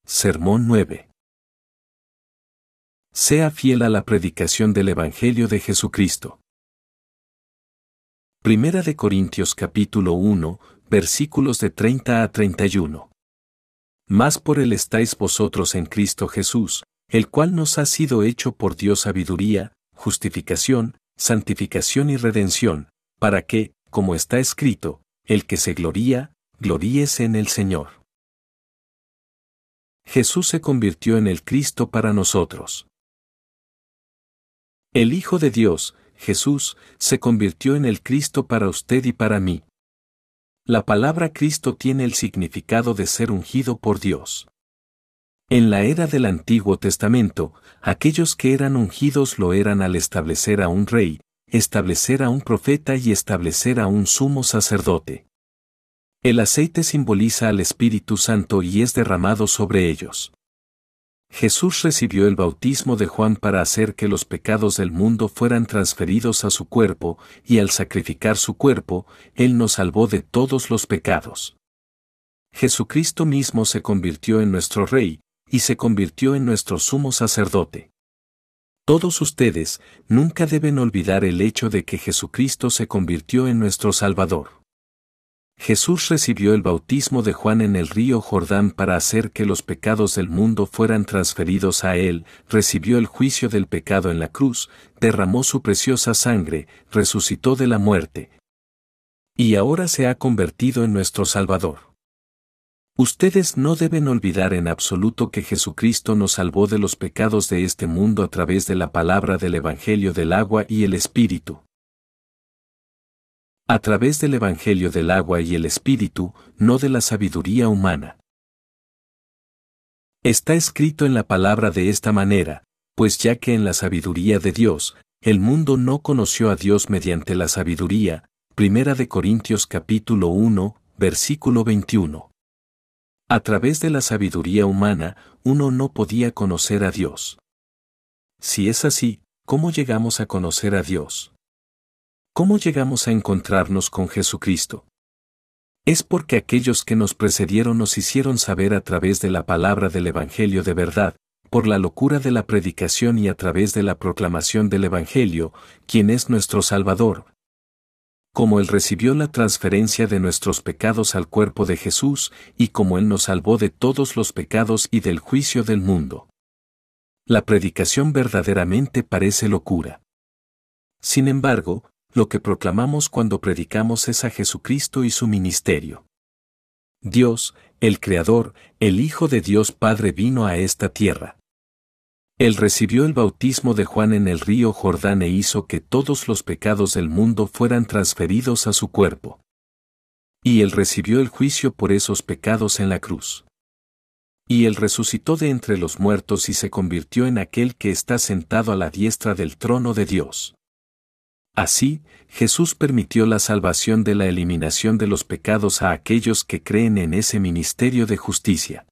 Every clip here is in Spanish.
Sermón 9. Sea fiel a la predicación del Evangelio de Jesucristo. Primera de Corintios capítulo 1, versículos de 30 a 31. Mas por él estáis vosotros en Cristo Jesús, el cual nos ha sido hecho por Dios sabiduría, justificación, santificación y redención, para que, como está escrito, el que se gloría, gloríese en el Señor. Jesús se convirtió en el Cristo para nosotros. El Hijo de Dios, Jesús, se convirtió en el Cristo para usted y para mí. La palabra Cristo tiene el significado de ser ungido por Dios. En la era del Antiguo Testamento, aquellos que eran ungidos lo eran al establecer a un rey, establecer a un profeta y establecer a un sumo sacerdote. El aceite simboliza al Espíritu Santo y es derramado sobre ellos. Jesús recibió el bautismo de Juan para hacer que los pecados del mundo fueran transferidos a su cuerpo, y al sacrificar su cuerpo, Él nos salvó de todos los pecados. Jesucristo mismo se convirtió en nuestro Rey, y se convirtió en nuestro sumo sacerdote. Todos ustedes nunca deben olvidar el hecho de que Jesucristo se convirtió en nuestro Salvador. Jesús recibió el bautismo de Juan en el río Jordán para hacer que los pecados del mundo fueran transferidos a Él, recibió el juicio del pecado en la cruz, derramó su preciosa sangre, resucitó de la muerte. Y ahora se ha convertido en nuestro Salvador. Ustedes no deben olvidar en absoluto que Jesucristo nos salvó de los pecados de este mundo a través de la palabra del Evangelio del agua y el Espíritu. A través del Evangelio del agua y el Espíritu, no de la sabiduría humana. Está escrito en la palabra de esta manera, pues ya que en la sabiduría de Dios, el mundo no conoció a Dios mediante la sabiduría, Primera de Corintios capítulo 1, versículo 21. A través de la sabiduría humana, uno no podía conocer a Dios. Si es así, ¿cómo llegamos a conocer a Dios? ¿Cómo llegamos a encontrarnos con Jesucristo? Es porque aquellos que nos precedieron nos hicieron saber a través de la palabra del Evangelio de verdad, por la locura de la predicación y a través de la proclamación del Evangelio, quien es nuestro Salvador. Como Él recibió la transferencia de nuestros pecados al cuerpo de Jesús, y como Él nos salvó de todos los pecados y del juicio del mundo. La predicación verdaderamente parece locura. Sin embargo, lo que proclamamos cuando predicamos es a Jesucristo y su ministerio. Dios, el Creador, el Hijo de Dios Padre vino a esta tierra. Él recibió el bautismo de Juan en el río Jordán e hizo que todos los pecados del mundo fueran transferidos a su cuerpo. Y Él recibió el juicio por esos pecados en la cruz. Y Él resucitó de entre los muertos y se convirtió en aquel que está sentado a la diestra del trono de Dios. Así, Jesús permitió la salvación de la eliminación de los pecados a aquellos que creen en ese ministerio de justicia.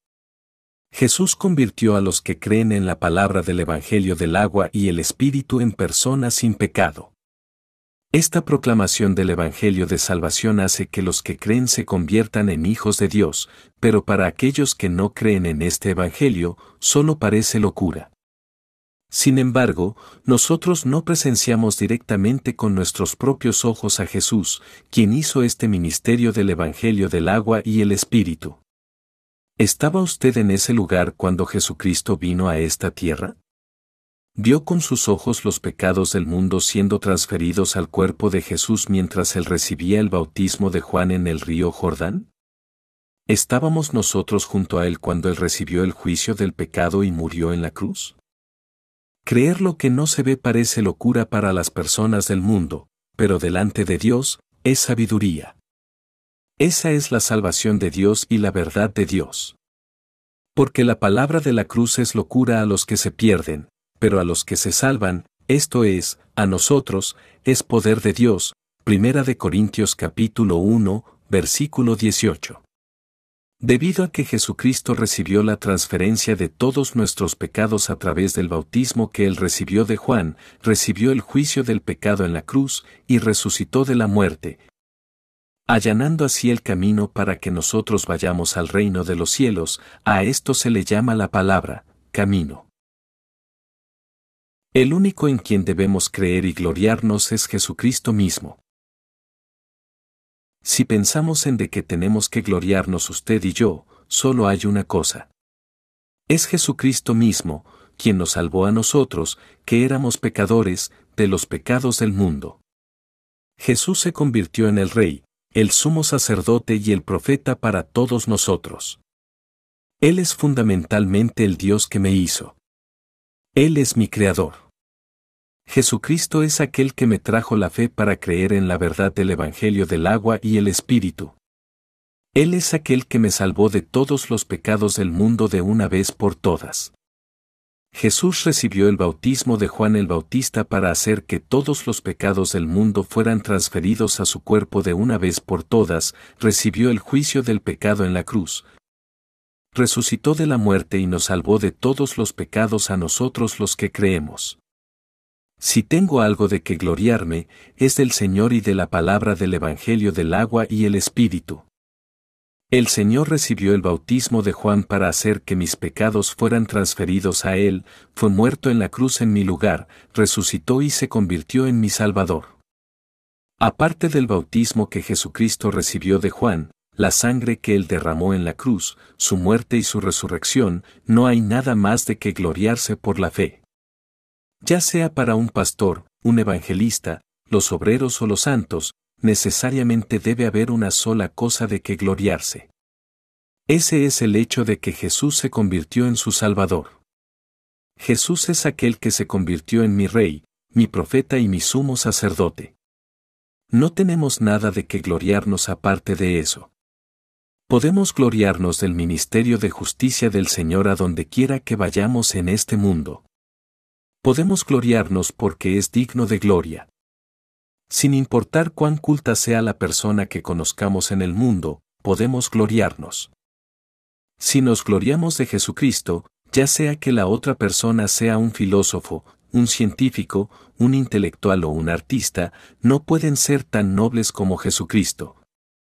Jesús convirtió a los que creen en la palabra del Evangelio del agua y el Espíritu en personas sin pecado. Esta proclamación del Evangelio de salvación hace que los que creen se conviertan en hijos de Dios, pero para aquellos que no creen en este Evangelio, solo parece locura. Sin embargo, nosotros no presenciamos directamente con nuestros propios ojos a Jesús, quien hizo este ministerio del Evangelio del agua y el Espíritu. ¿Estaba usted en ese lugar cuando Jesucristo vino a esta tierra? ¿Vio con sus ojos los pecados del mundo siendo transferidos al cuerpo de Jesús mientras Él recibía el bautismo de Juan en el río Jordán? ¿Estábamos nosotros junto a Él cuando Él recibió el juicio del pecado y murió en la cruz? Creer lo que no se ve parece locura para las personas del mundo, pero delante de Dios, es sabiduría. Esa es la salvación de Dios y la verdad de Dios. Porque la palabra de la cruz es locura a los que se pierden, pero a los que se salvan, esto es, a nosotros, es poder de Dios. Primera de Corintios capítulo 1, versículo 18. Debido a que Jesucristo recibió la transferencia de todos nuestros pecados a través del bautismo que Él recibió de Juan, recibió el juicio del pecado en la cruz, y resucitó de la muerte. allanando así el camino para que nosotros vayamos al reino de los cielos. A esto se le llama la palabra, camino. El único en quien debemos creer y gloriarnos es Jesucristo mismo. Si pensamos en de que tenemos que gloriarnos usted y yo, solo hay una cosa. Es Jesucristo mismo, quien nos salvó a nosotros, que éramos pecadores, de los pecados del mundo. Jesús se convirtió en el Rey, el sumo sacerdote y el profeta para todos nosotros. Él es fundamentalmente el Dios que me hizo. Él es mi Creador. Jesucristo es aquel que me trajo la fe para creer en la verdad del Evangelio del agua y el Espíritu. Él es aquel que me salvó de todos los pecados del mundo de una vez por todas. Jesús recibió el bautismo de Juan el Bautista para hacer que todos los pecados del mundo fueran transferidos a su cuerpo de una vez por todas, recibió el juicio del pecado en la cruz. Resucitó de la muerte y nos salvó de todos los pecados a nosotros los que creemos. Si tengo algo de que gloriarme, es del Señor y de la palabra del Evangelio del agua y el Espíritu. El Señor recibió el bautismo de Juan para hacer que mis pecados fueran transferidos a Él, fue muerto en la cruz en mi lugar, resucitó y se convirtió en mi Salvador. Aparte del bautismo que Jesucristo recibió de Juan, la sangre que Él derramó en la cruz, su muerte y su resurrección, no hay nada más de que gloriarse por la fe. Ya sea para un pastor, un evangelista, los obreros o los santos, necesariamente debe haber una sola cosa de que gloriarse. Ese es el hecho de que Jesús se convirtió en su Salvador. Jesús es aquel que se convirtió en mi Rey, mi profeta y mi sumo sacerdote. No tenemos nada de que gloriarnos aparte de eso. Podemos gloriarnos del ministerio de justicia del Señor a donde quiera que vayamos en este mundo. Podemos gloriarnos porque es digno de gloria. Sin importar cuán culta sea la persona que conozcamos en el mundo, podemos gloriarnos. Si nos gloriamos de Jesucristo, ya sea que la otra persona sea un filósofo, un científico, un intelectual o un artista, no pueden ser tan nobles como Jesucristo.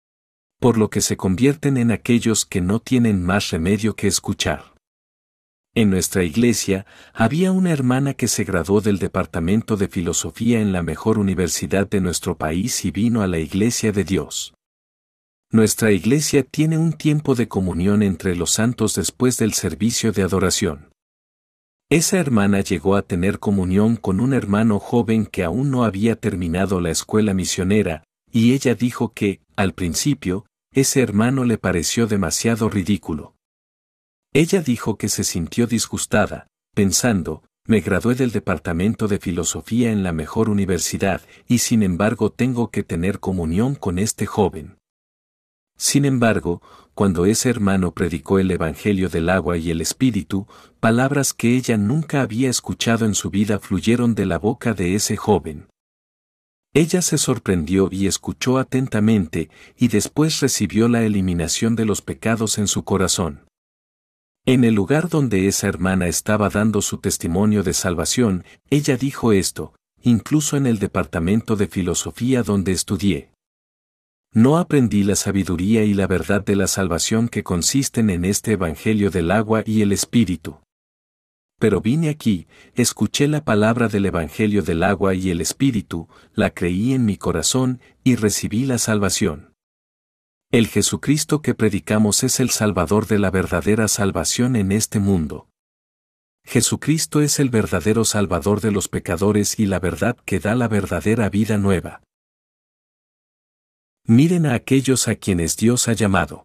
Por lo que se convierten en aquellos que no tienen más remedio que escuchar. En nuestra iglesia, había una hermana que se graduó del departamento de filosofía en la mejor universidad de nuestro país y vino a la iglesia de Dios. Nuestra iglesia tiene un tiempo de comunión entre los santos después del servicio de adoración. Esa hermana llegó a tener comunión con un hermano joven que aún no había terminado la escuela misionera, y ella dijo que, al principio, ese hermano le pareció demasiado ridículo. Ella dijo que se sintió disgustada, pensando, me gradué del departamento de filosofía en la mejor universidad y sin embargo tengo que tener comunión con este joven. Sin embargo, cuando ese hermano predicó el Evangelio del agua y el Espíritu, palabras que ella nunca había escuchado en su vida fluyeron de la boca de ese joven. Ella se sorprendió y escuchó atentamente, y después recibió la eliminación de los pecados en su corazón. En el lugar donde esa hermana estaba dando su testimonio de salvación, ella dijo esto, incluso en el departamento de filosofía donde estudié. No aprendí la sabiduría y la verdad de la salvación que consisten en este Evangelio del agua y el Espíritu. Pero vine aquí, escuché la palabra del Evangelio del agua y el Espíritu, la creí en mi corazón y recibí la salvación. El Jesucristo que predicamos es el Salvador de la verdadera salvación en este mundo. Jesucristo es el verdadero Salvador de los pecadores y la verdad que da la verdadera vida nueva. Miren a aquellos a quienes Dios ha llamado.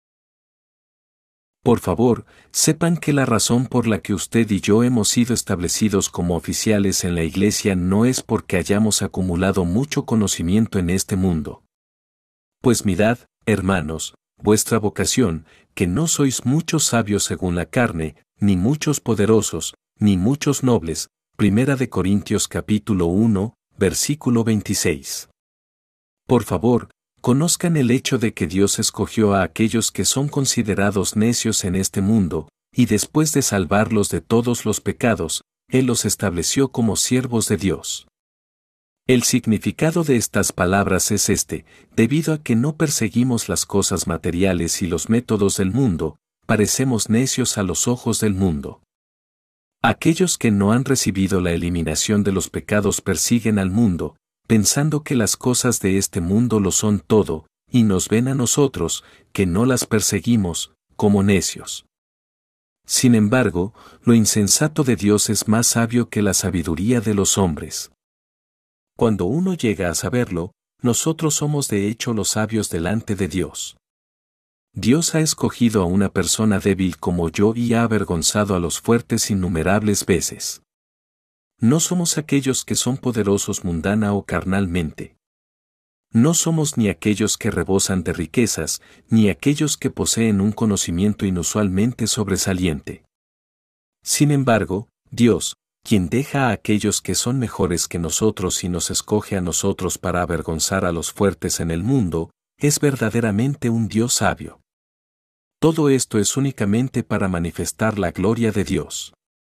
Por favor, sepan que la razón por la que usted y yo hemos sido establecidos como oficiales en la Iglesia no es porque hayamos acumulado mucho conocimiento en este mundo. Pues mirad, hermanos, vuestra vocación, que no sois muchos sabios según la carne, ni muchos poderosos, ni muchos nobles. 1 Corintios capítulo 1, versículo 26. Por favor, conozcan el hecho de que Dios escogió a aquellos que son considerados necios en este mundo, y después de salvarlos de todos los pecados, Él los estableció como siervos de Dios. El significado de estas palabras es este: debido a que no perseguimos las cosas materiales y los métodos del mundo, parecemos necios a los ojos del mundo. Aquellos que no han recibido la eliminación de los pecados persiguen al mundo, pensando que las cosas de este mundo lo son todo, y nos ven a nosotros, que no las perseguimos, como necios. Sin embargo, lo insensato de Dios es más sabio que la sabiduría de los hombres. Cuando uno llega a saberlo, nosotros somos de hecho los sabios delante de Dios. Dios ha escogido a una persona débil como yo y ha avergonzado a los fuertes innumerables veces. No somos aquellos que son poderosos mundana o carnalmente. No somos ni aquellos que rebosan de riquezas, ni aquellos que poseen un conocimiento inusualmente sobresaliente. Sin embargo, Dios, quien deja a aquellos que son mejores que nosotros y nos escoge a nosotros para avergonzar a los fuertes en el mundo, es verdaderamente un Dios sabio. Todo esto es únicamente para manifestar la gloria de Dios.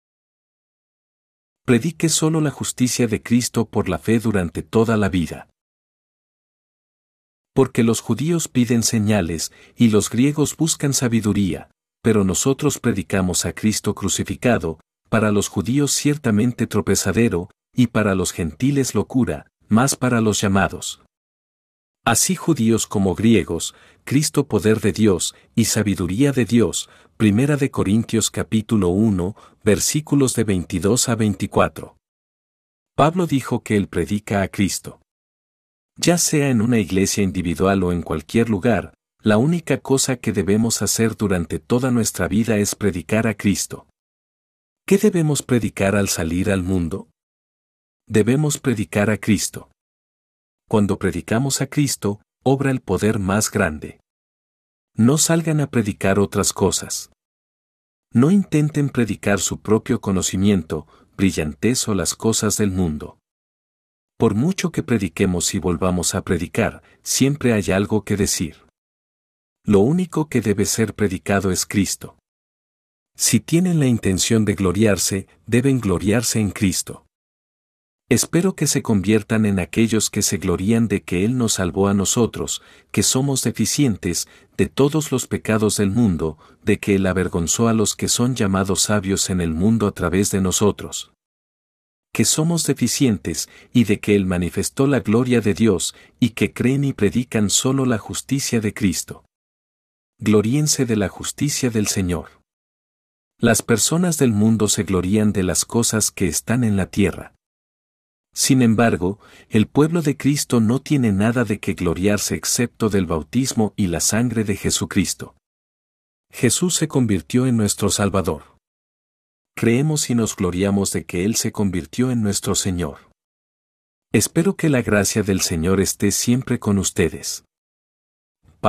Predique solo la justicia de Cristo por la fe durante toda la vida. Porque los judíos piden señales, y los griegos buscan sabiduría, pero nosotros predicamos a Cristo crucificado, para los judíos ciertamente tropezadero, y para los gentiles locura, mas para los llamados. Así judíos como griegos, Cristo poder de Dios, y sabiduría de Dios. 1 Corintios capítulo 1, versículos de 22 a 24. Pablo dijo que él predica a Cristo. Ya sea en una iglesia individual o en cualquier lugar, la única cosa que debemos hacer durante toda nuestra vida es predicar a Cristo. ¿Qué debemos predicar al salir al mundo? Debemos predicar a Cristo. Cuando predicamos a Cristo, obra el poder más grande. No salgan a predicar otras cosas. No intenten predicar su propio conocimiento, brillantez o las cosas del mundo. Por mucho que prediquemos y volvamos a predicar, siempre hay algo que decir. Lo único que debe ser predicado es Cristo. Si tienen la intención de gloriarse, deben gloriarse en Cristo. Espero que se conviertan en aquellos que se glorían de que Él nos salvó a nosotros, que somos deficientes, de todos los pecados del mundo, de que Él avergonzó a los que son llamados sabios en el mundo a través de nosotros. Que somos deficientes, y de que Él manifestó la gloria de Dios, y que creen y predican solo la justicia de Cristo. Gloríense de la justicia del Señor. Las personas del mundo se glorían de las cosas que están en la tierra. Sin embargo, el pueblo de Cristo no tiene nada de que gloriarse excepto del bautismo y la sangre de Jesucristo. Jesús se convirtió en nuestro Salvador. Creemos y nos gloriamos de que Él se convirtió en nuestro Señor. Espero que la gracia del Señor esté siempre con ustedes.